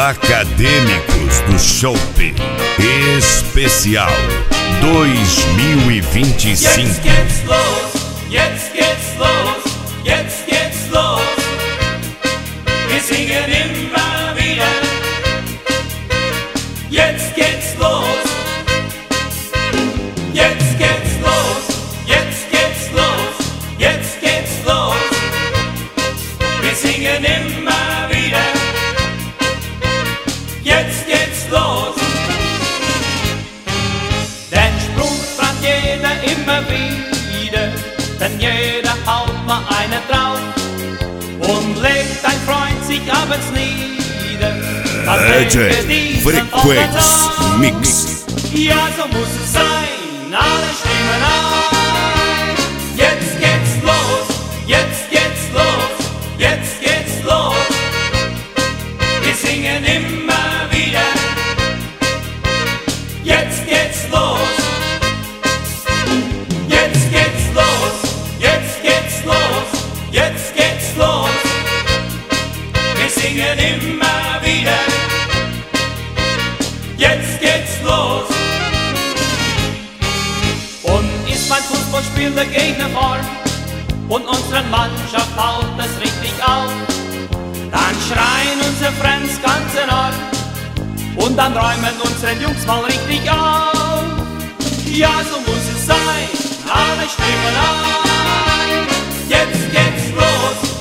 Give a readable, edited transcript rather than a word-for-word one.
Acadêmicos do Chope Especial 2025. Jetzt geht's los, jetzt geht's los, jetzt geht's los. Wir singen immer wieder. Jetzt geht's los, jetzt geht's los, jetzt geht's los, jetzt geht's los. Wir singen immer wieder. Jetzt geht's los. Den Spruch fragt jeder immer wieder, denn jeder haut mal eine drauf und legt ein Freund sich abends nieder. DJ Frequenz Mix. Ja, so muss es sein, alle stimmen ein. Jetzt geht's los, jetzt geht's los, jetzt geht's los. Wir singen immer wieder. Jetzt geht's los. Jetzt geht's los, jetzt geht's los, jetzt geht's los. Wir singen immer wieder. Jetzt geht's los. Und ist beim Fußballspiel der Gegner vorn und unsere Mannschaft haut das richtig auf, dann schreien unsere Friends ganz enorm und dann räumen unsere Jungs mal richtig auf. Ja, so muss es sein, alle stimmen ein. Jetzt geht's los.